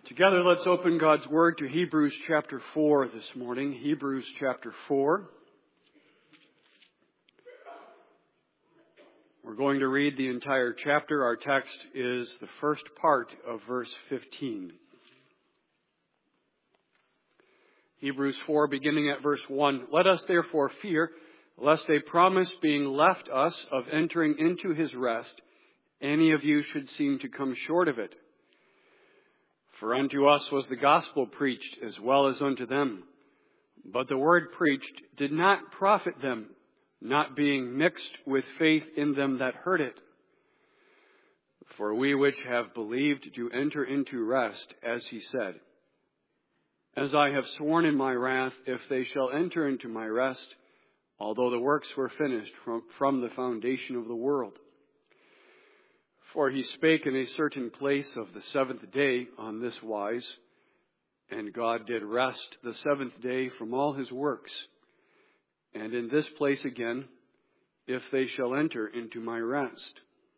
Together, let's open God's Word to Hebrews chapter 4 this morning. Hebrews chapter 4. We're going to read the entire chapter. Our text is the first part of verse 15. Hebrews 4, beginning at verse 1. Let us therefore fear, lest a promise being left us of entering into his rest, any of you should seem to come short of it. For unto us was the gospel preached as well as unto them. But the word preached did not profit them, not being mixed with faith in them that heard it. For we which have believed do enter into rest, as he said, As I have sworn in my wrath, if they shall enter into my rest, although the works were finished from the foundation of the world. For he spake in a certain place of the seventh day on this wise, and God did rest the seventh day from all his works. And in this place again, if they shall enter into my rest.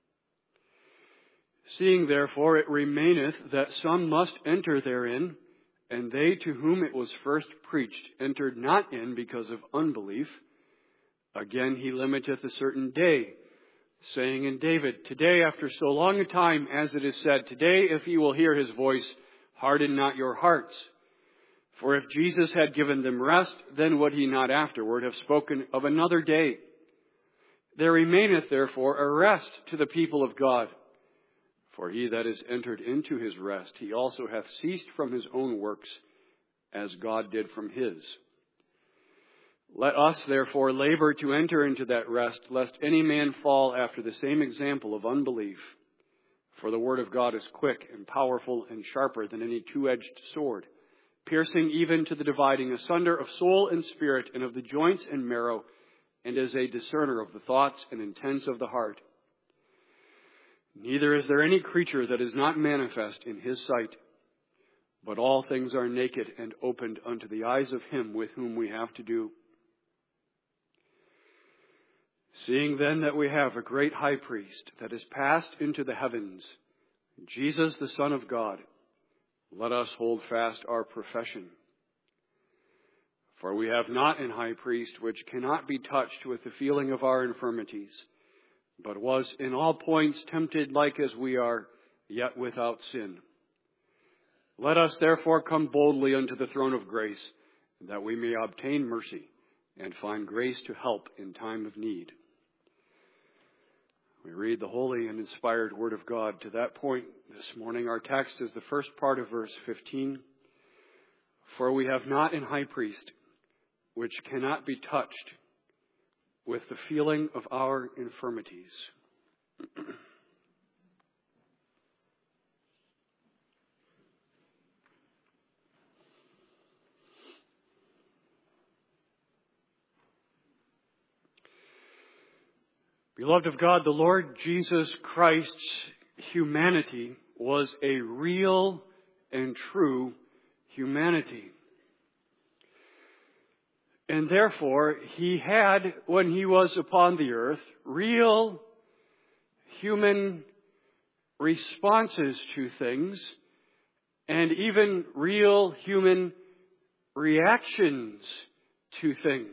Seeing therefore it remaineth that some must enter therein, and they to whom it was first preached entered not in because of unbelief, again he limiteth a certain day, saying in David, Today, after so long a time, as it is said, Today, if ye will hear his voice, harden not your hearts. For if Jesus had given them rest, then would he not afterward have spoken of another day? There remaineth therefore a rest to the people of God. For he that is entered into his rest, he also hath ceased from his own works, as God did from his. Let us therefore labor to enter into that rest, lest any man fall after the same example of unbelief. For the word of God is quick and powerful and sharper than any two-edged sword, piercing even to the dividing asunder of soul and spirit and of the joints and marrow, and is a discerner of the thoughts and intents of the heart. Neither is there any creature that is not manifest in his sight, but all things are naked and opened unto the eyes of him with whom we have to do. Seeing then that we have a great high priest that is passed into the heavens, Jesus the Son of God, let us hold fast our profession. For we have not an high priest which cannot be touched with the feeling of our infirmities, but was in all points tempted like as we are, yet without sin. Let us therefore come boldly unto the throne of grace, that we may obtain mercy and find grace to help in time of need. We read the holy and inspired Word of God. To that point this morning, our text is the first part of verse 15. For we have not an high priest which cannot be touched with the feeling of our infirmities. Beloved of God, the Lord Jesus Christ's humanity was a real and true humanity. And therefore, he had, when he was upon the earth, real human responses to things, and even real human reactions to things.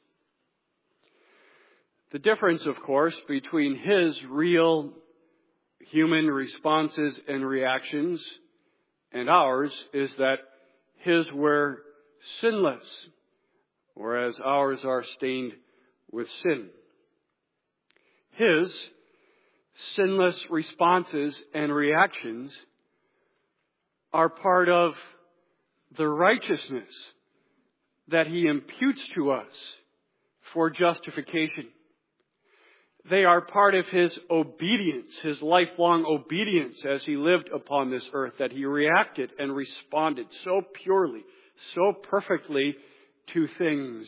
The difference, of course, between his real human responses and reactions and ours is that his were sinless, whereas ours are stained with sin. His sinless responses and reactions are part of the righteousness that he imputes to us for justification. They are part of his obedience, his lifelong obedience as he lived upon this earth, that he reacted and responded so purely, so perfectly to things.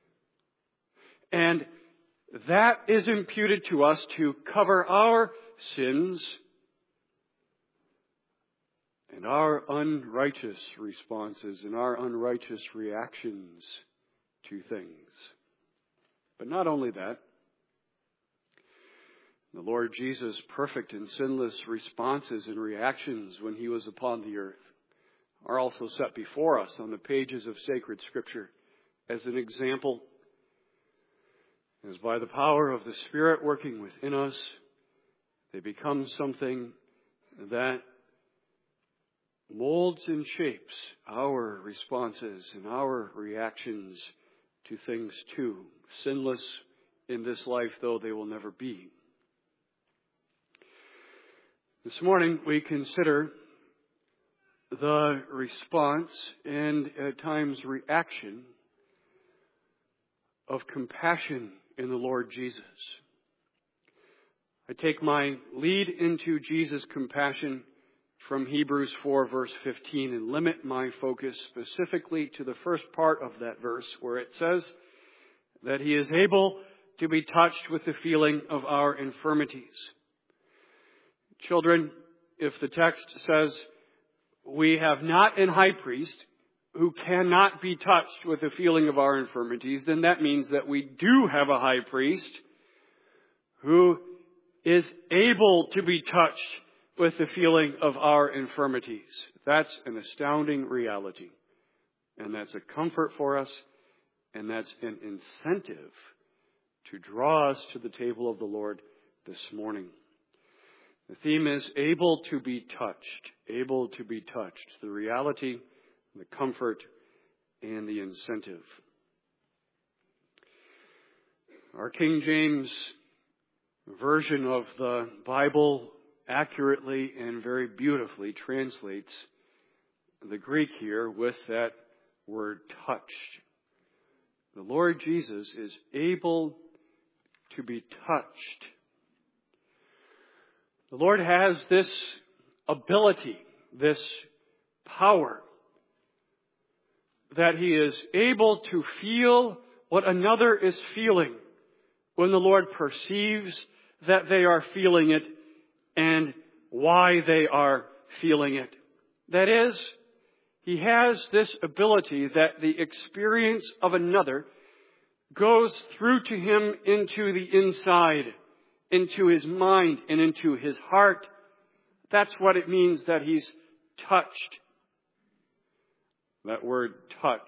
And that is imputed to us to cover our sins and our unrighteous responses and our unrighteous reactions to things. But not only that, the Lord Jesus' perfect and sinless responses and reactions when he was upon the earth are also set before us on the pages of sacred Scripture as an example. As by the power of the Spirit working within us, they become something that molds and shapes our responses and our reactions to things too. Sinless in this life, though they will never be. This morning we consider the response and at times reaction of compassion in the Lord Jesus. I take my lead into Jesus' compassion from Hebrews 4 verse 15 and limit my focus specifically to the first part of that verse where it says that He is able to be touched with the feeling of our infirmities. Children, if the text says we have not an high priest who cannot be touched with the feeling of our infirmities, then that means that we do have a high priest who is able to be touched with the feeling of our infirmities. That's an astounding reality. And that's a comfort for us, and that's an incentive to draw us to the table of the Lord this morning. The theme is able to be touched. Able to be touched. The reality, the comfort, and the incentive. Our King James version of the Bible accurately and very beautifully translates the Greek here with that word touched. The Lord Jesus is able to be touched. The Lord has this ability, this power, that He is able to feel what another is feeling when the Lord perceives that they are feeling it and why they are feeling it. That is, He has this ability that the experience of another goes through to him into the inside, into his mind and into his heart. That's what it means that He's touched. That word touched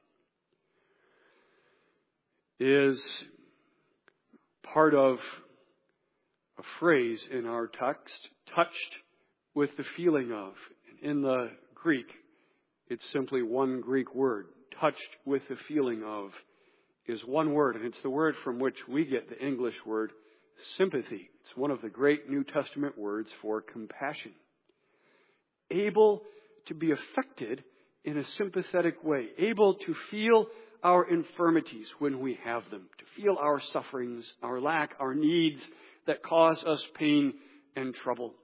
is part of a phrase in our text, touched with the feeling of. In the Greek, it's simply one Greek word. Touched with the feeling of is one word, and it's the word from which we get the English word sympathy. It's one of the great New Testament words for compassion. Able to be affected in a sympathetic way. Able to feel our infirmities when we have them. To feel our sufferings, our lack, our needs that cause us pain and trouble.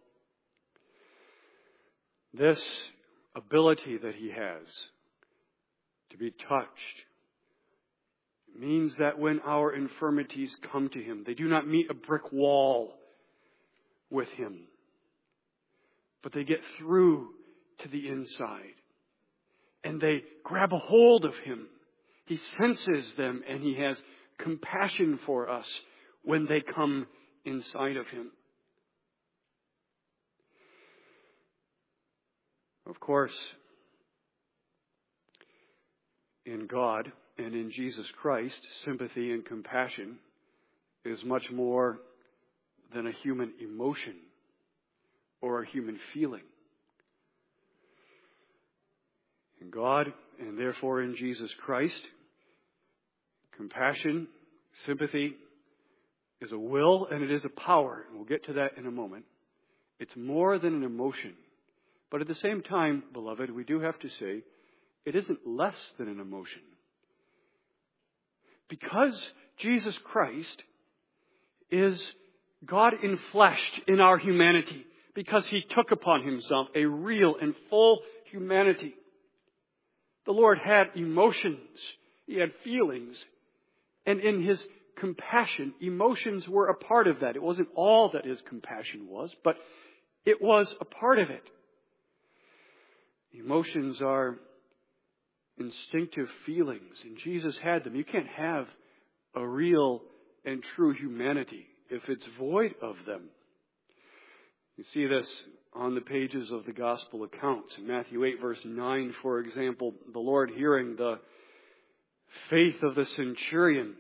This ability that He has to be touched means that when our infirmities come to Him, they do not meet a brick wall with Him, but they get through to the inside. And they grab a hold of Him. He senses them, and He has compassion for us when they come inside of Him. Of course, in God and in Jesus Christ, sympathy and compassion is much more than a human emotion or a human feeling. In God, and therefore in Jesus Christ, compassion, sympathy is a will and it is a power. And we'll get to that in a moment. It's more than an emotion. But at the same time, beloved, we do have to say, it isn't less than an emotion. Because Jesus Christ is God enfleshed in our humanity, because He took upon Himself a real and full humanity. The Lord had emotions. He had feelings. And in His compassion, emotions were a part of that. It wasn't all that His compassion was, but it was a part of it. Emotions are instinctive feelings, and Jesus had them. You can't have a real and true humanity if it's void of them. You see this on the pages of the gospel accounts. In Matthew 8, verse 9, for example, the Lord, hearing the faith of the centurion,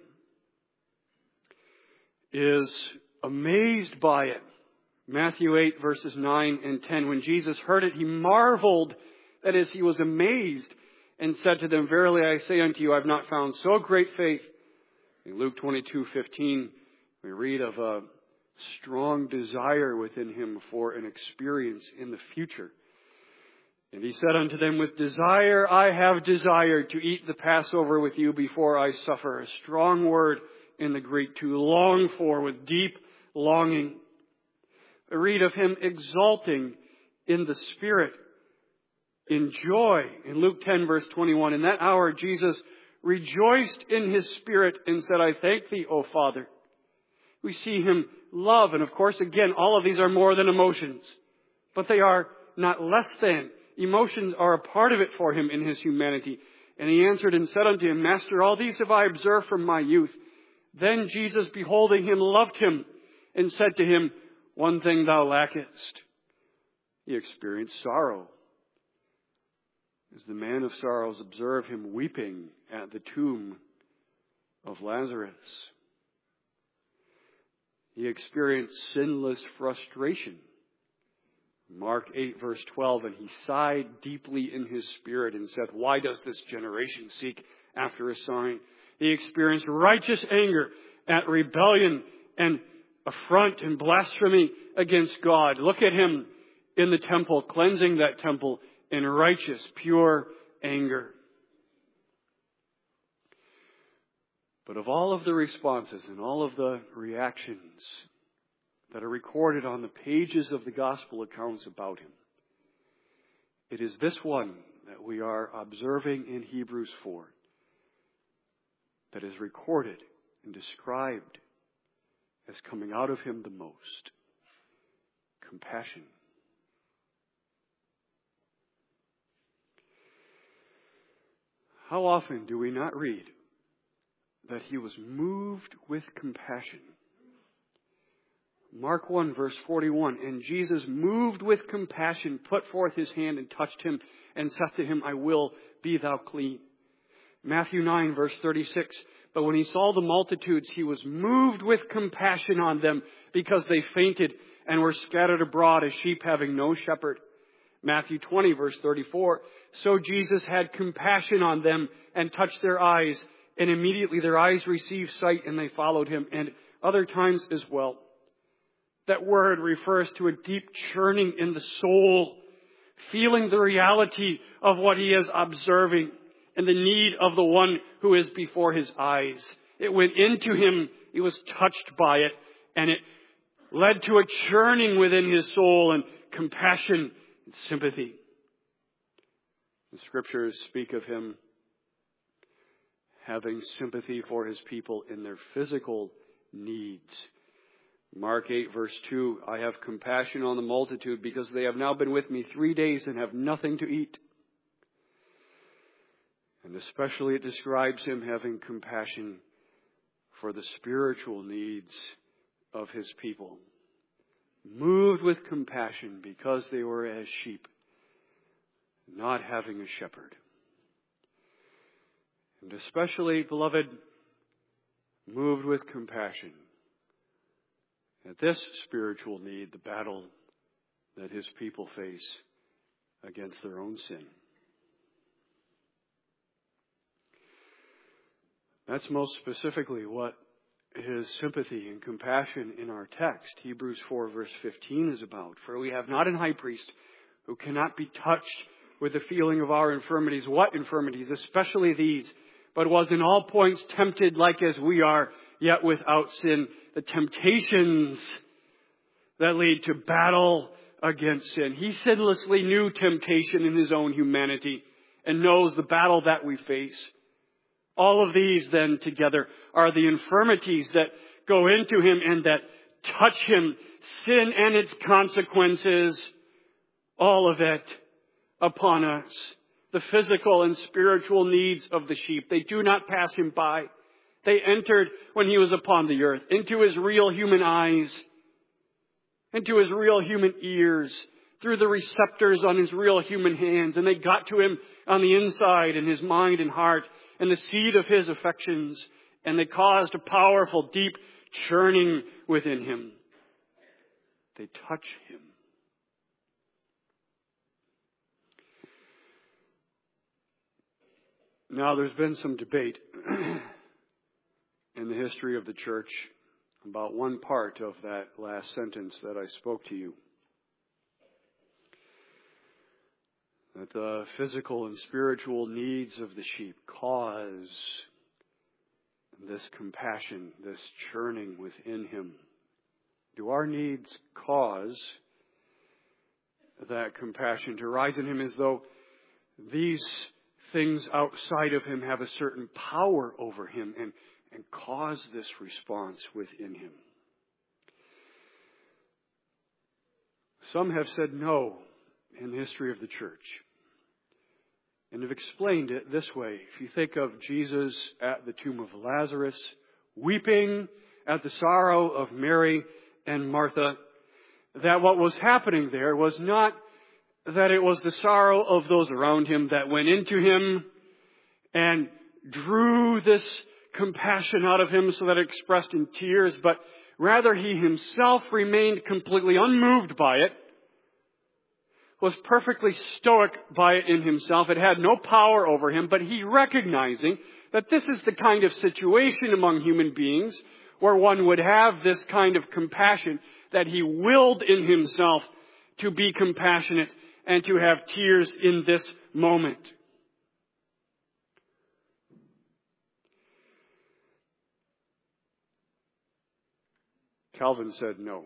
is amazed by it. Matthew 8, verses 9 and 10. When Jesus heard it, he marveled, that is, he was amazed, and said to them, Verily I say unto you, I have not found so great faith. In Luke 22:15, we read of a strong desire within him for an experience in the future. And he said unto them, With desire I have desired to eat the Passover with you before I suffer. A strong word in the Greek, to long for with deep longing. We read of him exulting in the Spirit, in joy. In Luke 10, verse 21, in that hour Jesus rejoiced in his spirit and said, I thank thee, O Father. We see him love. And of course, again, all of these are more than emotions. But they are not less than. Emotions are a part of it for him in his humanity. And he answered and said unto him, Master, all these have I observed from my youth. Then Jesus, beholding him, loved him and said to him, One thing thou lackest. He experienced sorrow. As the man of sorrows observed him weeping at the tomb of Lazarus. He experienced sinless frustration. Mark 8, verse 12, and he sighed deeply in his spirit and said, Why does this generation seek after a sign? He experienced righteous anger at rebellion and affront and blasphemy against God. Look at him in the temple, cleansing that temple in righteous, pure anger. But of all of the responses and all of the reactions that are recorded on the pages of the gospel accounts about him, it is this one that we are observing in Hebrews 4 that is recorded and described as coming out of him the most. Compassion. How often do we not read that he was moved with compassion? Mark 1, verse 41, and Jesus, moved with compassion, put forth his hand and touched him and said to him, I will, be thou clean. Matthew 9, verse 36, but when he saw the multitudes, he was moved with compassion on them because they fainted and were scattered abroad as sheep having no shepherd. Matthew 20, verse 34, so Jesus had compassion on them and touched their eyes, and immediately their eyes received sight and they followed him. And other times as well. That word refers to a deep churning in the soul, feeling the reality of what he is observing and the need of the one who is before his eyes. It went into him, he was touched by it, and it led to a churning within his soul and compassion and sympathy. The scriptures speak of him having sympathy for his people in their physical needs. Mark 8, verse 2, I have compassion on the multitude because they have now been with me 3 days and have nothing to eat. And especially it describes him having compassion for the spiritual needs of his people. Moved with compassion because they were as sheep, not having a shepherd. And especially, beloved, moved with compassion at this spiritual need, the battle that his people face against their own sin. That's most specifically what his sympathy and compassion in our text, Hebrews 4 verse 15, is about. For we have not an high priest who cannot be touched with the feeling of our infirmities. What infirmities? Especially these. But was in all points tempted like as we are, yet without sin. The temptations that lead to battle against sin. He sinlessly knew temptation in his own humanity and knows the battle that we face. All of these then together are the infirmities that go into him and that touch him. Sin and its consequences, all of it upon us. The physical and spiritual needs of the sheep, they do not pass him by. They entered when he was upon the earth, into his real human eyes, into his real human ears. through the receptors on his real human hands, and they got to him on the inside in his mind and heart and the seed of his affections, and they caused a powerful, deep churning within him. They touch him. Now, there's been some debate in the history of the church about one part of that last sentence that I spoke to you. That the physical and spiritual needs of the sheep cause this compassion, this churning within him. Do our needs cause that compassion to rise in him as though these things outside of him have a certain power over him and cause this response within him? Some have said no in the history of the church and have explained it this way. If you think of Jesus at the tomb of Lazarus, weeping at the sorrow of Mary and Martha, that what was happening there was not that it was the sorrow of those around him that went into him and drew this compassion out of him so that it expressed in tears, but rather he himself remained completely unmoved by it, was perfectly stoic by it in himself. It had no power over him, but he recognizing that this is the kind of situation among human beings where one would have this kind of compassion, that he willed in himself to be compassionate and to have tears in this moment. Calvin said no.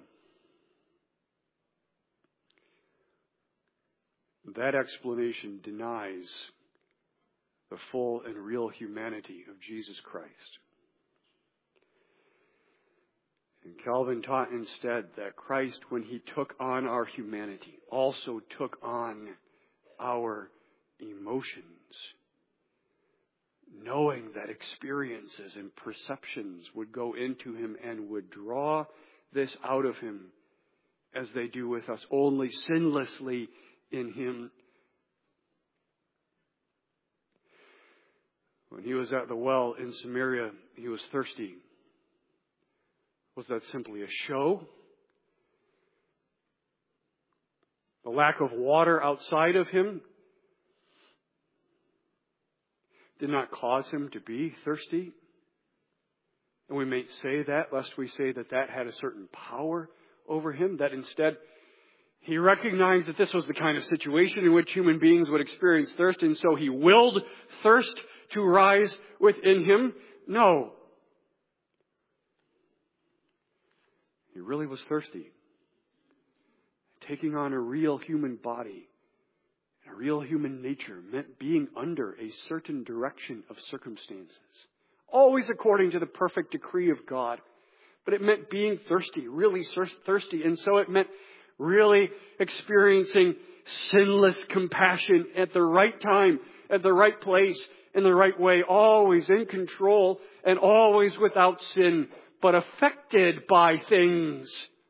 That explanation denies the full and real humanity of Jesus Christ. And Calvin taught instead that Christ, when he took on our humanity, also took on our emotions, knowing that experiences and perceptions would go into him and would draw this out of him as they do with us, only sinlessly in him. When he was at the well in Samaria, he was thirsty. Was that simply a show? The lack of water outside of him did not cause him to be thirsty. And we may say that, lest we say that that had a certain power over him, that instead he recognized that this was the kind of situation in which human beings would experience thirst, and so he willed thirst to rise within him. No. He really was thirsty. Taking on a real human body, a real human nature, meant being under a certain direction of circumstances. Always according to the perfect decree of God. But it meant being thirsty, really thirsty. And so it meant really experiencing sinless compassion at the right time, at the right place, in the right way, always in control and always without sin, but affected by things.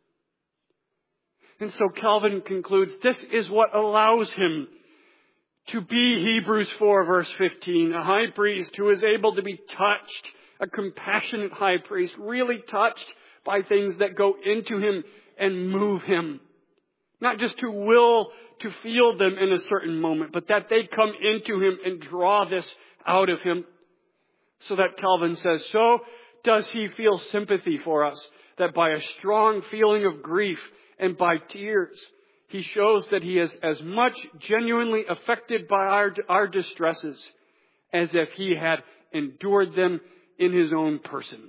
And so Calvin concludes this is what allows him to be, Hebrews 4 verse 15, a high priest who is able to be touched, a compassionate high priest, really touched by things that go into him and move him. Not just to will to feel them in a certain moment, but that they come into him and draw this out of him. So that Calvin says, so does he feel sympathy for us, that by a strong feeling of grief and by tears, he shows that he is as much genuinely affected by our distresses as if he had endured them in his own person.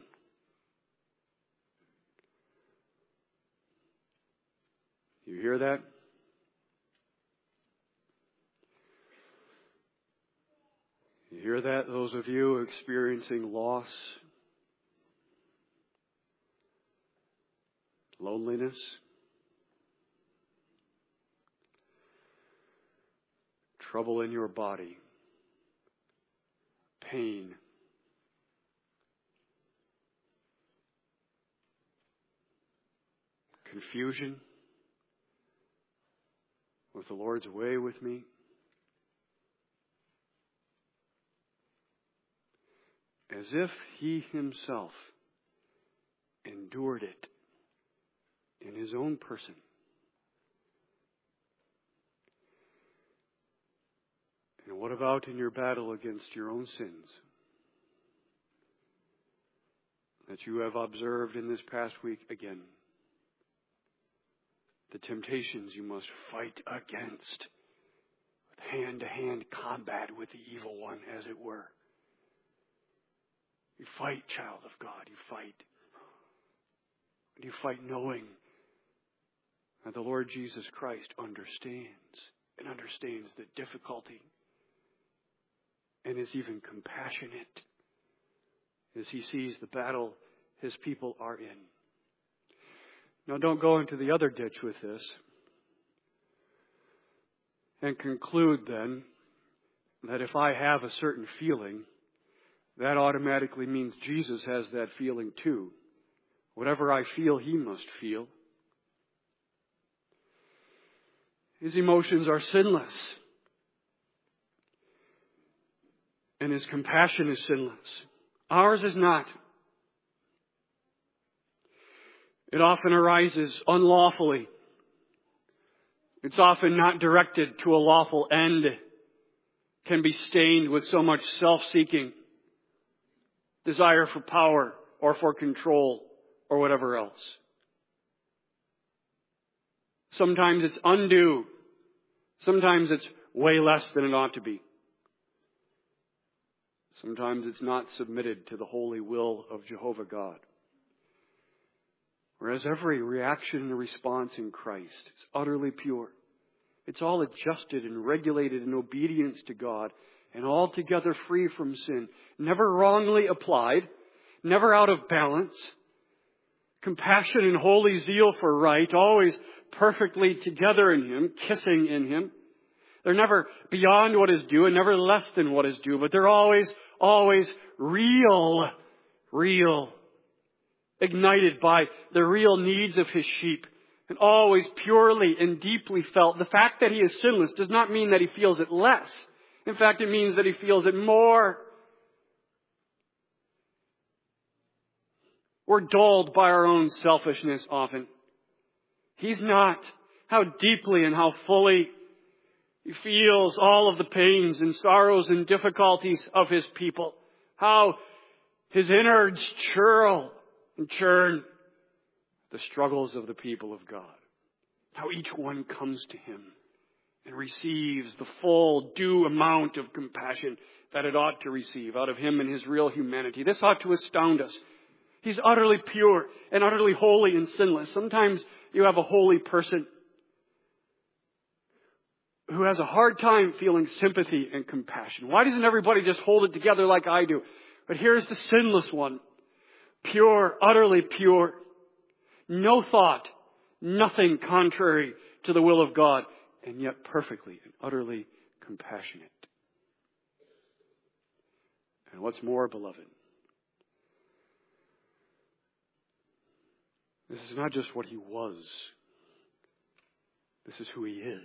You hear that? You hear that, those of you experiencing loss, loneliness, trouble in your body, pain, confusion, Was the Lord's way with me? As if He Himself endured it in His own person. And what about in your battle against your own sins that you have observed in this past week again? The temptations you must fight against with hand-to-hand combat with the evil one, as it were. You fight, child of God, you fight. You fight knowing that the Lord Jesus Christ understands the difficulty and is even compassionate as He sees the battle His people are in. Now, don't go into the other ditch with this and conclude then that if I have a certain feeling, that automatically means Jesus has that feeling too. Whatever I feel, He must feel. His emotions are sinless. And His compassion is sinless. Ours is not. It often arises unlawfully. It's often not directed to a lawful end. Can be stained with so much self-seeking, desire for power or for control or whatever else. Sometimes it's undue. Sometimes it's way less than it ought to be. Sometimes it's not submitted to the holy will of Jehovah God. Whereas every reaction and response in Christ is utterly pure. It's all adjusted and regulated in obedience to God and altogether free from sin. Never wrongly applied, never out of balance. Compassion and holy zeal for right, always perfectly together in Him, kissing in Him. They're never beyond what is due and never less than what is due, but they're always real. Ignited by the real needs of His sheep, and always purely and deeply felt. The fact that He is sinless does not mean that He feels it less. In fact, it means that He feels it more. We're dulled by our own selfishness often. He's not. How deeply and how fully He feels all of the pains and sorrows and difficulties of His people. How His innards churl and churn the struggles of the people of God. How each one comes to Him and receives the full due amount of compassion that it ought to receive out of Him and His real humanity. This ought to astound us. He's utterly pure and utterly holy and sinless. Sometimes you have a holy person who has a hard time feeling sympathy and compassion. Why doesn't everybody just hold it together like I do? But here's the sinless one. Pure, utterly pure. No thought, nothing contrary to the will of God, and yet perfectly and utterly compassionate. And what's more, beloved, this is not just what He was. This is who He is.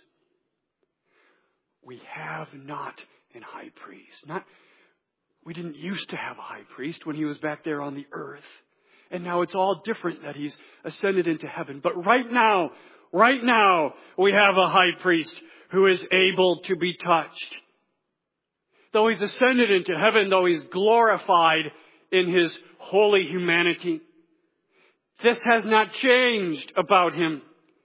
We have not an high priest. We didn't used to have a high priest when He was back there on the earth. And now it's all different that He's ascended into heaven. But right now, we have a high priest who is able to be touched. Though He's ascended into heaven, though He's glorified in His holy humanity, this has not changed about Him.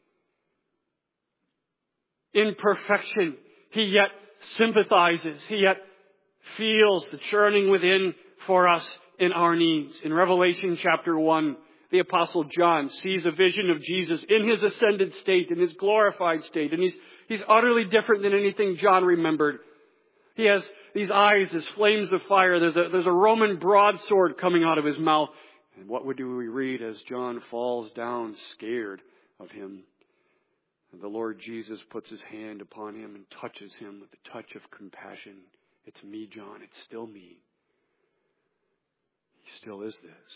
In perfection, He yet sympathizes. He yet feels the churning within for us in our needs. In Revelation chapter 1, the Apostle John sees a vision of Jesus in His ascended state, in His glorified state. And he's utterly different than anything John remembered. He has these eyes as flames of fire. There's a Roman broadsword coming out of His mouth. And what do we read as John falls down scared of Him? And the Lord Jesus puts His hand upon him and touches him with the touch of compassion. It's me, John. It's still me. He still is this.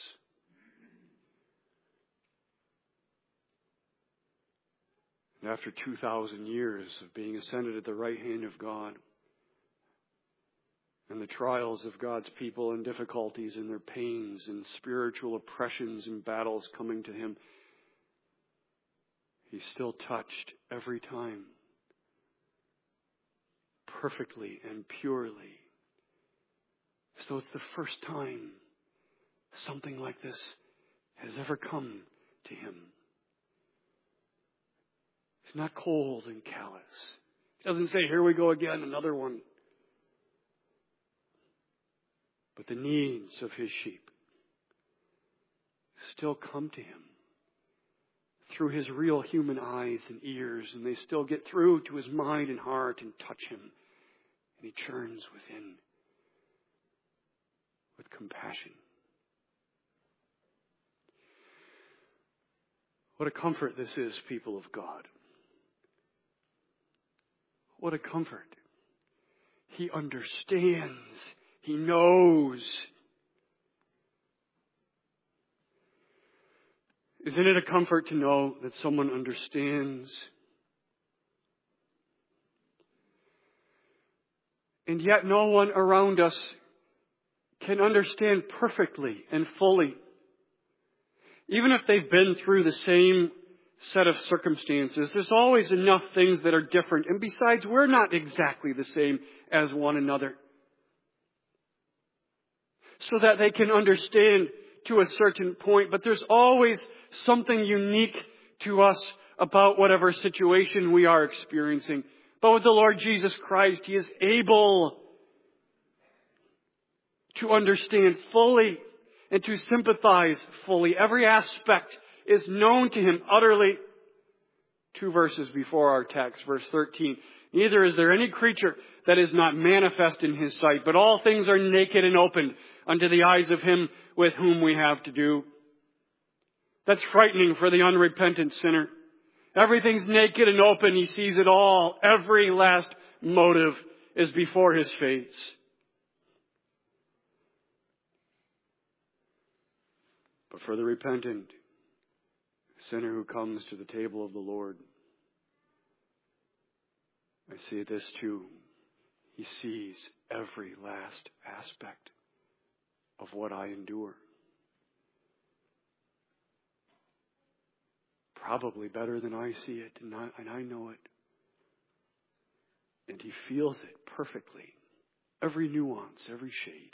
And after 2,000 years of being ascended at the right hand of God, and the trials of God's people and difficulties and their pains and spiritual oppressions and battles coming to him, he's still touched every time, perfectly and purely. As though it's the first time something like this has ever come to him. He's not cold and callous. He doesn't say, here we go again, another one. But the needs of his sheep still come to him through his real human eyes and ears, and they still get through to his mind and heart and touch him. And he churns within with compassion. What a comfort this is, people of God. What a comfort. He understands. He knows. Isn't it a comfort to know that someone understands? And yet no one around us can understand perfectly and fully. Even if they've been through the same set of circumstances, there's always enough things that are different. And besides, we're not exactly the same as one another. So that they can understand to a certain point. But there's always something unique to us about whatever situation we are experiencing. But with the Lord Jesus Christ, He is able to understand fully and to sympathize fully. Every aspect is known to Him utterly. 2 verses before our text, verse 13. Neither is there any creature that is not manifest in His sight, but all things are naked and opened unto the eyes of Him with whom we have to do. That's frightening for the unrepentant sinner. Everything's naked and open. He sees it all. Every last motive is before His face. But for the repentant sinner who comes to the table of the Lord, I see this too. He sees every last aspect of what I endure. Probably better than I see it, and I know it. And He feels it perfectly. Every nuance, every shade.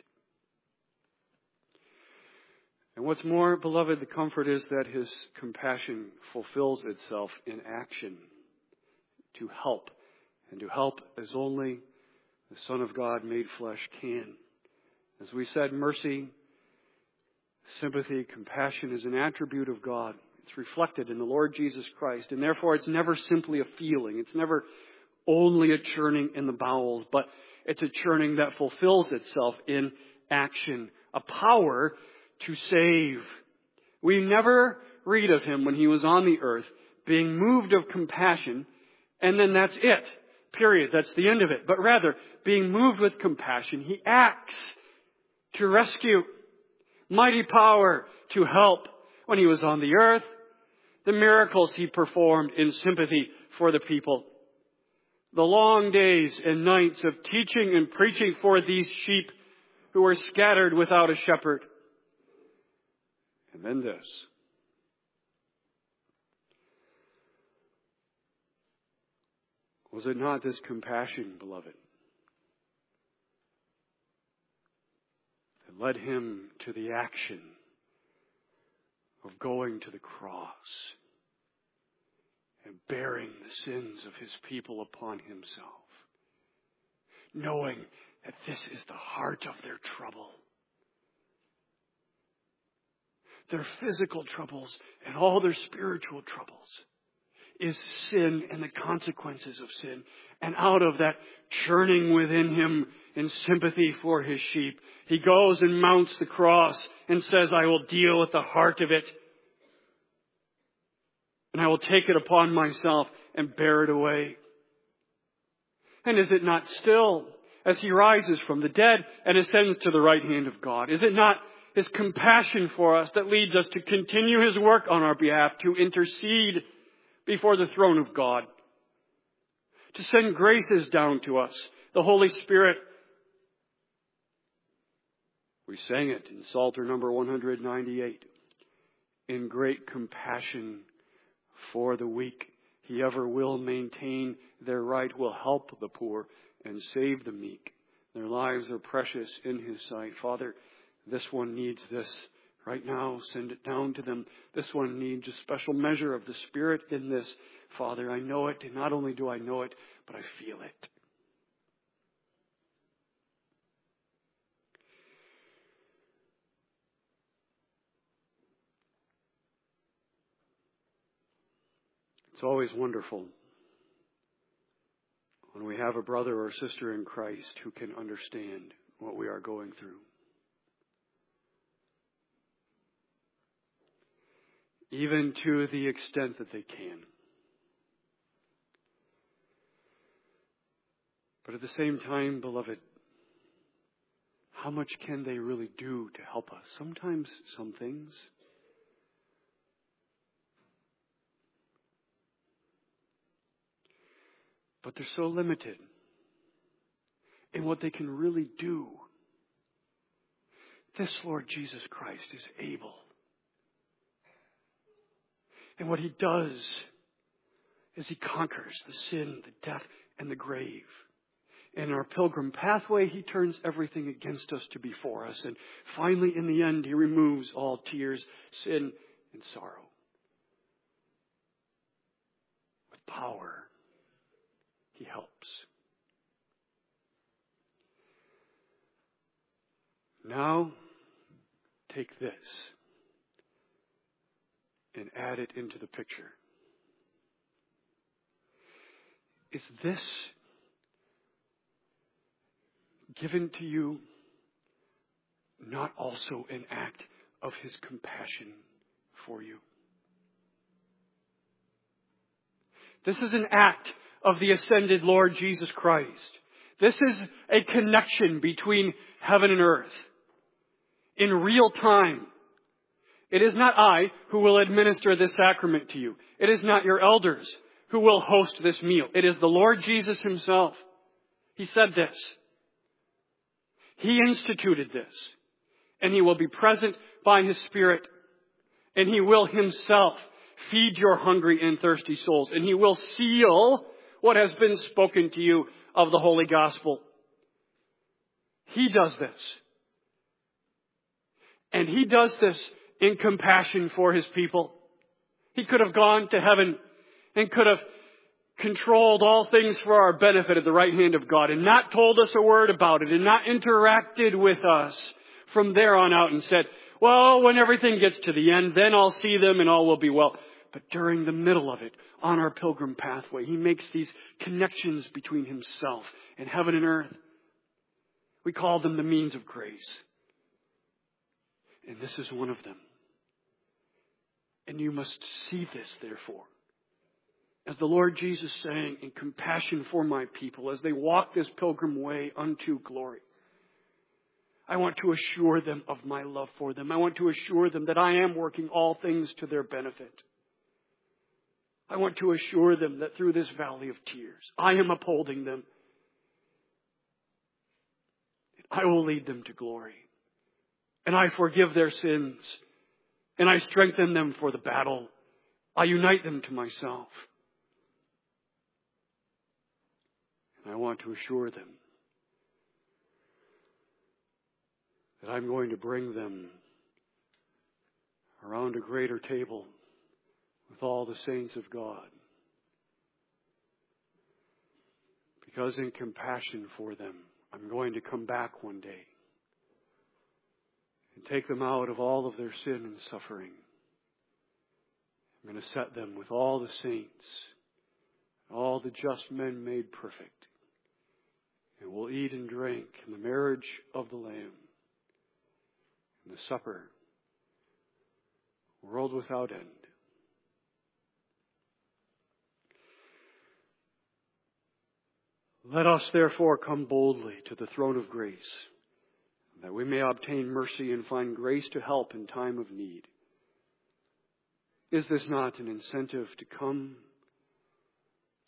And what's more, beloved, the comfort is that His compassion fulfills itself in action to help. And to help as only the Son of God made flesh can. As we said, mercy, sympathy, compassion is an attribute of God. It's reflected in the Lord Jesus Christ. And therefore, it's never simply a feeling. It's never only a churning in the bowels. But it's a churning that fulfills itself in action. A power to save. We never read of Him when He was on the earth being moved of compassion, and then that's it. Period. That's the end of it. But rather, being moved with compassion, He acts to rescue. Mighty power to help. When He was on the earth, the miracles He performed in sympathy for the people. The long days and nights of teaching and preaching for these sheep who were scattered without a shepherd. And then this. Was it not this compassion, beloved, that led Him to the action of going to the cross and bearing the sins of His people upon Himself, knowing that this is the heart of their trouble, their physical troubles and all their spiritual troubles is sin and the consequences of sin. And out of that churning within Him in sympathy for His sheep, He goes and mounts the cross and says, I will deal with the heart of it. And I will take it upon myself and bear it away. And is it not still, as He rises from the dead and ascends to the right hand of God, is it not His compassion for us that leads us to continue His work on our behalf, to intercede before the throne of God, to send graces down to us, the Holy Spirit. We sang it in Psalter number 198. In great compassion for the weak, He ever will maintain their right, will help the poor and save the meek. Their lives are precious in His sight. Father, this one needs this right now. Send it down to them. This one needs a special measure of the Spirit in this. Father, I know it, and not only do I know it, but I feel it. It's always wonderful when we have a brother or sister in Christ who can understand what we are going through. Even to the extent that they can. But at the same time, beloved, how much can they really do to help us? Sometimes some things. But they're so limited in what they can really do. This Lord Jesus Christ is able. And what He does is He conquers the sin, the death, and the grave. In our pilgrim pathway, He turns everything against us to be for us. And finally, in the end, He removes all tears, sin, and sorrow. With power, He helps. Now, take this and add it into the picture. Is this given to you not also an act of His compassion for you? This is an act of the ascended Lord Jesus Christ. This is a connection between heaven and earth in real time. It is not I who will administer this sacrament to you. It is not your elders who will host this meal. It is the Lord Jesus Himself. He said this. He instituted this. And He will be present by His Spirit. And He will Himself feed your hungry and thirsty souls. And He will seal what has been spoken to you of the Holy Gospel. He does this. And He does this in compassion for His people. He could have gone to heaven and could have controlled all things for our benefit at the right hand of God and not told us a word about it and not interacted with us from there on out and said, well, when everything gets to the end, then I'll see them and all will be well. But during the middle of it, on our pilgrim pathway, He makes these connections between Himself and heaven and earth. We call them the means of grace. And this is one of them. And you must see this, therefore. As the Lord Jesus sang, in compassion for my people, as they walk this pilgrim way unto glory. I want to assure them of my love for them. I want to assure them that I am working all things to their benefit. I want to assure them that through this valley of tears, I am upholding them. I will lead them to glory. And I forgive their sins. And I strengthen them for the battle. I unite them to myself. And I want to assure them that I'm going to bring them around a greater table with all the saints of God. Because in compassion for them, I'm going to come back one day and take them out of all of their sin and suffering. I'm going to set them with all the saints, all the just men made perfect. And we'll eat and drink in the marriage of the Lamb, in the supper, world without end. Let us therefore come boldly to the throne of grace, that we may obtain mercy and find grace to help in time of need. Is this not an incentive to come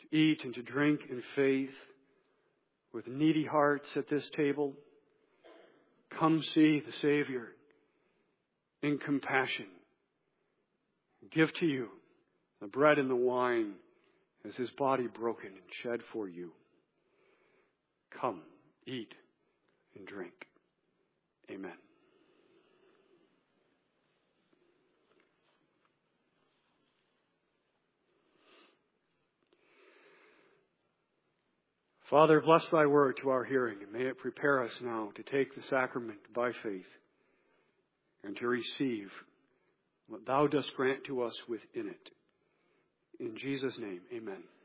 eat and to drink in faith with needy hearts at this table. Come see the Savior in compassion. Give to you the bread and the wine as his body broken and shed for you. Come, eat and drink. Amen. Father, bless thy word to our hearing, and may it prepare us now to take the sacrament by faith and to receive what thou dost grant to us within it. In Jesus' name, amen.